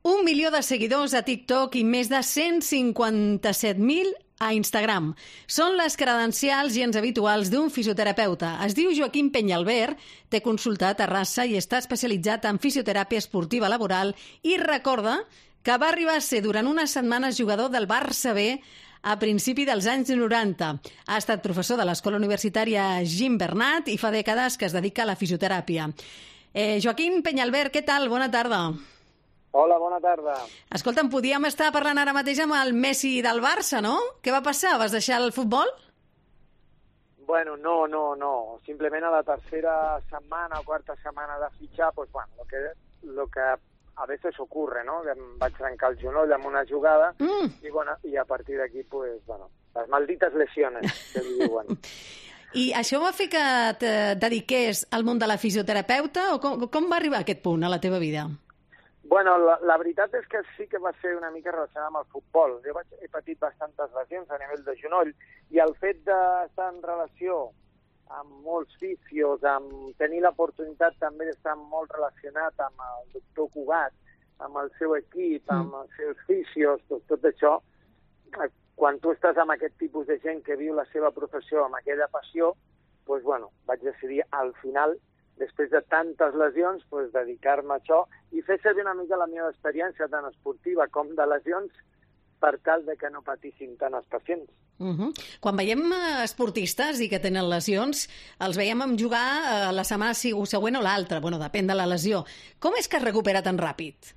1 milió de seguidors a TikTok i més de 157.000 a Instagram. Són les credencials gens habituals d'un fisioterapeuta. Es diu Joaquim Peñalver, té consulta a Terrassa i està especialitzat en fisioteràpia esportiva laboral i recorda que va arribar a ser durant unes setmanes jugador del Barça B a principi dels anys 90. Ha estat professor de l'Escola Universitària Gimbernat i fa dècades que es dedica a la fisioteràpia. Joaquim Peñalver, què tal? Bona tarda. Hola, bona tarda. Escolta'm, podíem estar parlant ara mateix amb el Messi del Barça, no? Què va passar? Vas deixar el futbol? Bueno, no. Simplement a la tercera setmana o quarta setmana de fitxar, pues bueno, lo que a veces ocurre, ¿no? Em vaig trencar el genoll amb una jugada i, bueno, i a partir d'aquí, pues, bueno, les maldites lesiones, que li diuen. I això va fer que et dediqués al món de la fisioterapeuta o com va arribar a aquest punt a la teva vida? Bueno, la veritat és que sí que va ser una mica relacionada amb el futbol. Jo he patit bastantes lesions a nivell de genoll i el fet d'estar en relació amb molts fisios, amb tenir l'oportunitat també d'estar molt relacionat amb el doctor Cugat, amb el seu equip, amb els seus fisios, tot això, quan tu estàs amb aquest tipus de gent que viu la seva professió amb aquella passió, doncs, bueno, vaig decidir al final, després de tantes lesions, doncs, dedicar-me a això i fer servir una mica la meva experiència tant esportiva com de lesions per tal de que no patissin tant els pacients. Quan veiem esportistes i que tenen lesions, els veiem jugar la setmana següent o l'altra, bueno, depèn de la lesió. Com és que es recupera tan ràpid?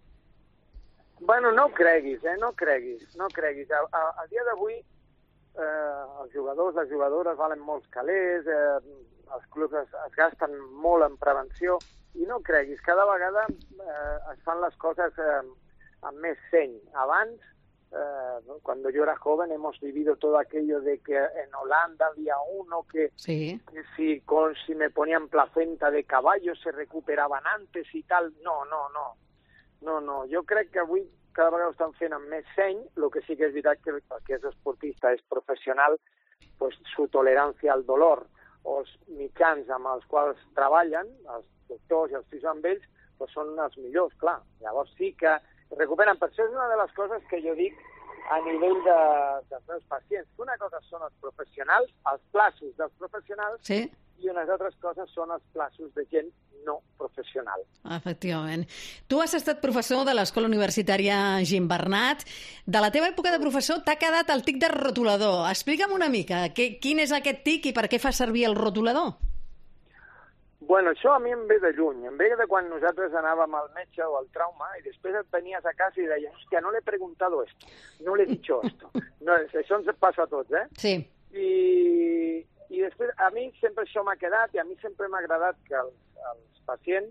Bueno, no ho creguis, no creguis. A dia d'avui els jugadors, les jugadores valen molts calés, els clubs es gasten molt en prevenció i no creguis, cada vegada es fan les coses amb més seny. Abans, cuando yo era joven, hemos vivido todo aquello de que en Holanda había uno que si me ponían placenta de caballo se recuperaban antes i tal. No. Jo crec que avui cada vegada ho estan fent amb més seny. El que sí que és veritat que el que és esportista és professional, pues, su tolerancia al dolor o els mitjans amb els quals treballen, els doctors i els fills amb ells, pues són els millors, clar. Llavors sí que recuperen. Per això és una de les coses que jo dic a nivell dels meus pacients. Una cosa són els professionals, els plaços dels professionals, i unes altres coses són els plaços de gent no professional. Efectivament. Tu has estat professor de l'Escola Universitària Gimbernat. De la teva època de professor t'ha quedat el tic del rotulador. Explica'm una mica, quin és aquest tic i per què fa servir el rotulador? Bueno, això a mi em ve de lluny. Em ve de quan nosaltres anàvem al metge o al trauma i després et venies a casa i deies, hòstia, no le he preguntado esto, no le he dicho esto. No, això ens passa a tots, Sí. I després, a mi sempre això m'ha quedat i a mi sempre m'ha agradat que els pacients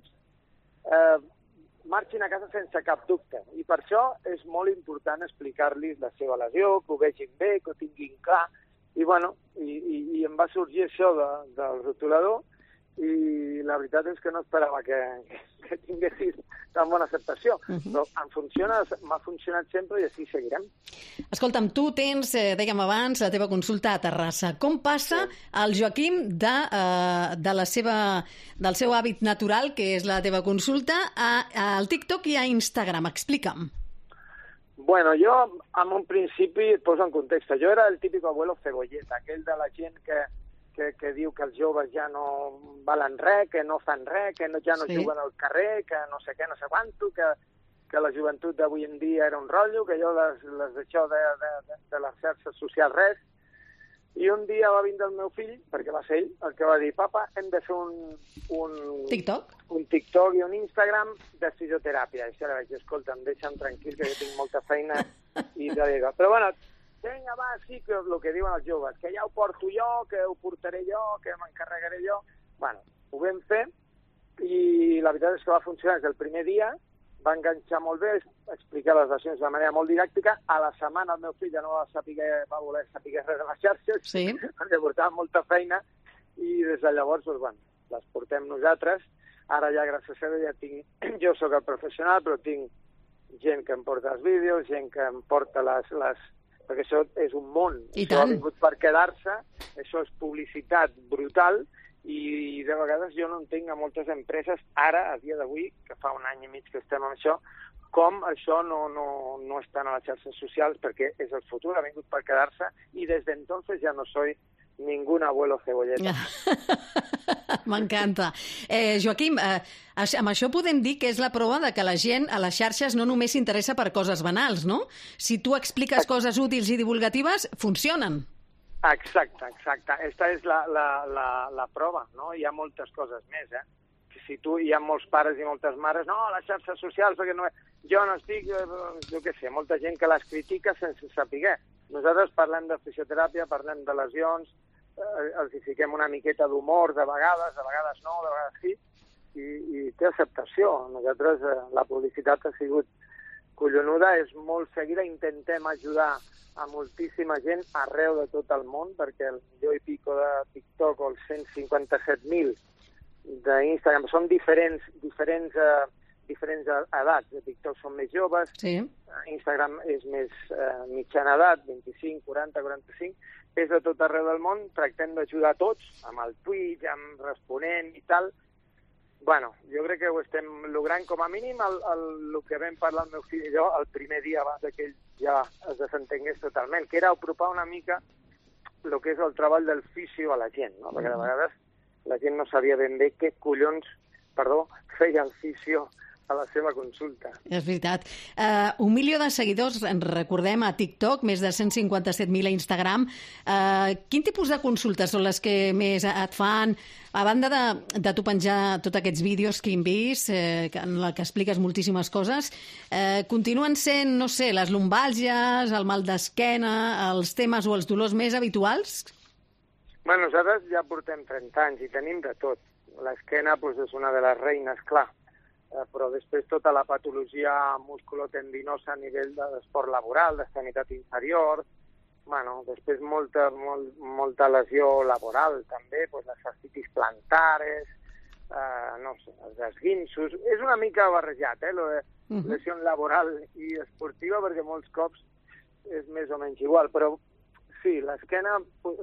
marxin a casa sense cap dubte. I per això és molt important explicar-los la seva lesió, que ho vegin bé, que ho tinguin clar. I, bueno, i em va sorgir això del rotulador i la veritat és que no esperava que tinguessis tan bona acceptació. Però m'ha funcionat sempre i així seguirem. Escolta'm, tu tens, dèiem abans, la teva consulta a Terrassa. Com passa el Joaquim del seu hàbit natural, que és la teva consulta, al TikTok i a Instagram? Explica'm. Bueno, jo, en un principi, et poso en context. Jo era el típic abuelo cebolleta, aquell de la gent que diu que els joves ja no valen res, que no fan res, que ja no juguen al carrer, que no sé què, no sé quanto, que la joventut d'avui en dia era un rotllo, que jo les d'això de les xarxes socials res. I un dia va vindre el meu fill, perquè va ser ell, el que va dir, papa, hem de fer un TikTok i un Instagram de fisioteràpia. I ara vaig dir, escolta'm, deixa'm tranquil, que jo tinc molta feina i te dic. Però bueno, vinga, va, sí, que el que diuen els joves, que ja ho porto jo, que ho portaré jo, que m'encarregaré jo. Bueno, ho vam fer i la veritat és que va funcionar des del primer dia, va enganxar molt bé, explicar les lesions de manera molt didàctica. A la setmana el meu fill ja no va voler saber res de les xarxes, perquè portava molta feina i des de llavors, doncs, bueno, les portem nosaltres. Ara ja, gràcies a Déu, ja tinc... Jo sóc el professional, però tinc gent que em porta els vídeos, gent que em porta perquè això és un món. Això ha vingut per quedar-se, això és publicitat brutal i de vegades jo no entenc a moltes empreses, ara, a dia d'avui, que fa un any i mig que estem amb això, com això no estan a les xarxes socials perquè és el futur, ha vingut per quedar-se i des d'entonces ja no soy ningún abuelo cebolleta. M'encanta. Joaquim, amb això podem dir que és la prova de que la gent a les xarxes no només s'interessa per coses banals, no? Si tu expliques coses útils i divulgatives, funcionen. Exacte. Esta és la prova, no? Hi ha moltes coses més, Si tu hi ha molts pares i moltes mares, no, les xarxes socials, perquè no... Jo no estic, jo què sé, molta gent que les critica sense saber. Nosaltres parlem de fisioteràpia, parlem de lesions, els hi fiquem una miqueta d'humor de vegades no, de vegades sí, i té acceptació. Nosaltres, la publicitat ha sigut collonuda, és molt seguida, intentem ajudar a moltíssima gent arreu de tot el món, perquè el milió i pico de TikTok o els 157.000 d'Instagram són diferents edats. De TikTok són més joves, sí. Instagram és més mitjana edat, 25, 40, 45, és de tot arreu del món, tractem d'ajudar tots, amb el Twitch, amb responent i tal. Bueno, jo crec que ho estem logrant, com a mínim el que vam parlar el meu fill i jo el primer dia abans que ell ja es desentengués totalment, que era apropar una mica el que és el treball del fisio a la gent, no? Perquè de vegades la gent no sabia ben bé què collons, feia el fisio a la seva consulta. És veritat. 1 milió de seguidors, en recordem, a TikTok, més de 157.000 a Instagram. Quin tipus de consultes són les que més et fan? A banda de tu penjar tots aquests vídeos que hem vist, en la que expliques moltíssimes coses, continuen sent, no sé, les lumbàlgies, el mal d'esquena, els temes o els dolors més habituals? Bueno, nosaltres ja portem 30 anys i tenim de tot. L'esquena és una de les reines, clar, però després tota la patologia musculotendinosa a nivell d'esport laboral, d'extremitat inferior, bueno, després molta lesió laboral també, les fascitis plantares, no sé, els esguinços. És una mica barrejat, lesió laboral i esportiva, perquè molts cops és més o menys igual, però sí, l'esquena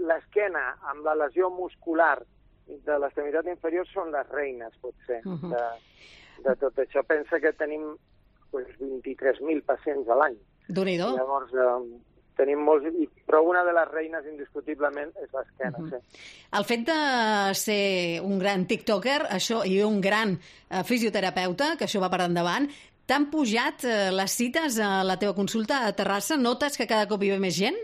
amb la lesió muscular de l'extremitat inferior són les reines, potser, de tot això. Pensa que tenim 23.000 pacients a l'any. Déu-n'hi-do. Llavors, tenim molts, però una de les reines indiscutiblement és l'esquena. Sí. El fet de ser un gran tiktoker i un gran fisioterapeuta, que això va per endavant, t'han pujat les cites a la teva consulta a Terrassa? Notes que cada cop hi ve més gent?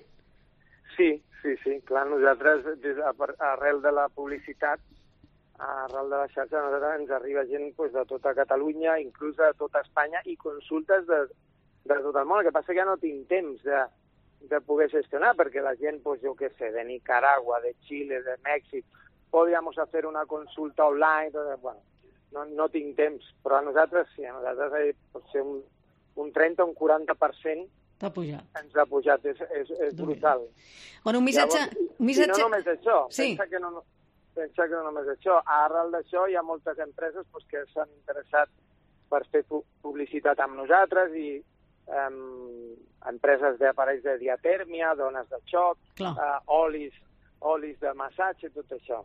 Sí. Clar, nosaltres, arrel de la publicitat, arrel de la xarxa, ens arriba gent de tota Catalunya, inclús de tota Espanya, i consultes de tot el món. El que passa que ja no tinc temps de poder gestionar, perquè la gent, jo què sé, de Nicaragua, de Xile, de Mèxic, podríamos hacer una consulta online, bueno, no tinc temps, però a nosaltres sí, potser un 30 o un 40% t'ha pujat. Ens ha pujat, és brutal. Bueno, un missatge... I no només això, sí. pensa que no només això. Arrel d'això hi ha moltes empreses que s'han interessat per fer publicitat amb nosaltres i empreses d'aparells de diatèrmia, dones de xoc, olis de massatge, tot això.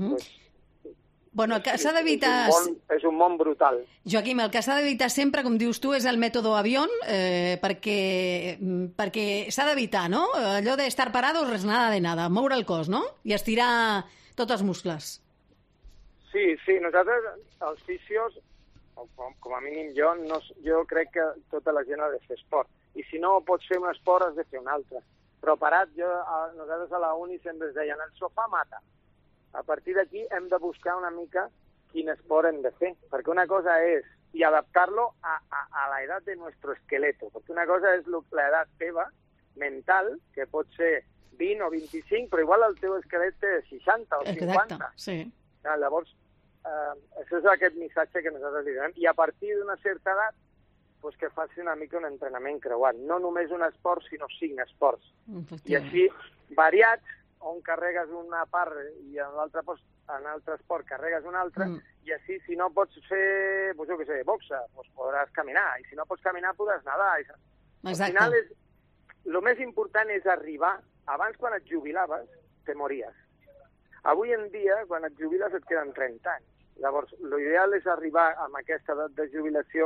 Bueno, el que s'ha d'evitar... És un món brutal. Joaquim, el que s'ha d'evitar sempre, com dius tu, és el mètode avión, perquè s'ha d'evitar, no? Allò d'estar parado, res nada de nada, moure el cos, no? I estirar tots els muscles. Sí, nosaltres, els fisios, com a mínim jo crec que tota la gent ha de fer esport. I si no pots fer un esport, has de fer un altre. Però parat, nosaltres a la uni sempre ens deien, el sofà mata. A partir d'aquí hem de buscar una mica quin esport hem de fer, perquè una cosa és, i adaptar-lo a la edat de nuestro esqueleto, perquè una cosa és la edat teva, mental, que pot ser 20 o 25, però igual el teu esquelet té 60 o 50. Exacte, sí. Llavors, això és aquest missatge que nosaltres li donem, i a partir d'una certa edat, que faci una mica un entrenament creuat, no només un esport, sinó 5 esports. I així, variats, on carregues una part i en l'altre esport carregues una altra, i així, si no pots fer, jo què sé, boxa, podràs caminar, i si no pots caminar, podràs nedar. Al final, el més important és arribar, abans quan et jubilaves, te mories. Avui en dia, quan et jubiles, et queden 30 anys. Llavors, l'ideal és arribar amb aquesta edat de jubilació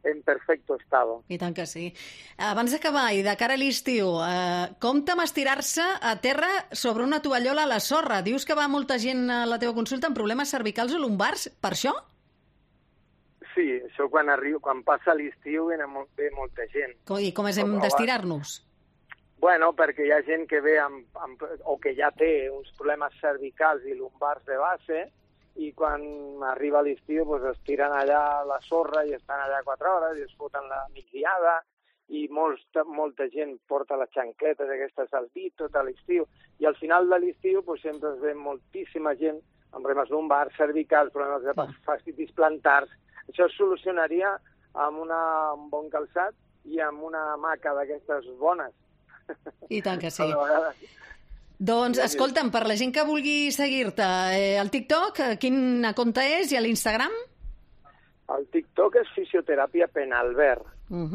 en perfecto estado. I tant que sí. Abans d'acabar, i de cara a l'estiu, compte amb estirar-se a terra sobre una tovallola a la sorra. Dius que va molta gent a la teva consulta amb problemes cervicals o lumbars, per això? Sí, això quan passa l'estiu ve molta gent. I com hem d'estirar-nos? Bueno, perquè hi ha gent que ve o que ja té uns problemes cervicals i lumbars de base, i quan arriba l'estiu doncs es tiren allà a la sorra i estan allà 4 hores i es foten la migdiada, i molta gent porta les xanquetes aquestes al dit tot a l'estiu, i al final de l'estiu doncs sempre es ve moltíssima gent amb problemes lumbars, cervicals, problemes de fascitis plantars. Això es solucionaria amb un bon calçat i amb una hamaca d'aquestes bones. I tant que sí. Doncs, escolta'm, per la gent que vulgui seguir-te, al TikTok, quin compte és, i a l'Instagram? El TikTok és Fisioteràpia Penalbert.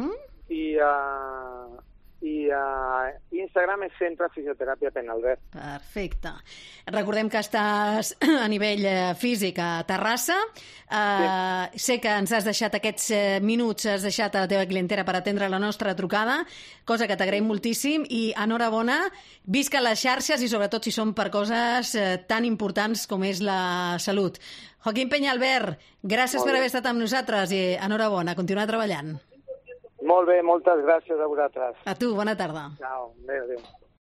I Instagram és Centre Fisioteràpia Penalbert. Perfecte. Recordem que estàs a nivell físic a Terrassa. Sé que ens has deixat aquests minuts, has deixat a la teva clientela per atendre la nostra trucada, cosa que t'agraïm moltíssim, i enhorabona, visca les xarxes i sobretot si són per coses tan importants com és la salut. Joaquín Peñalver, gràcies per haver estat amb nosaltres i enhorabona, continuar treballant. Molt bé, moltes gràcies a vosaltres. A tu, bona tarda. Ciao, adéu.